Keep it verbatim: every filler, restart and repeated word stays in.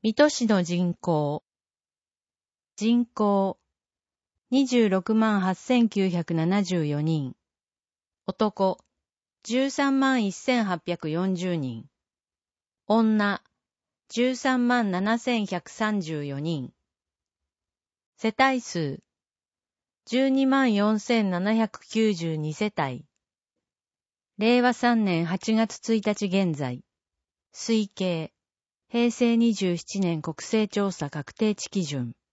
水戸市の人口。人口。にじゅうろくまんはっせんきゅうひゃくななじゅうよにん。男。じゅうさんまんせんはっぴゃくよんじゅうにん。女。じゅうさんまんななせんひゃくさんじゅうよにん。世帯数。じゅうにまんよんせんななひゃくきゅうじゅうにせたい。れいわさんねんはちがつついたち現在。推計。へいせいにじゅうななねん国勢調査確定値基準。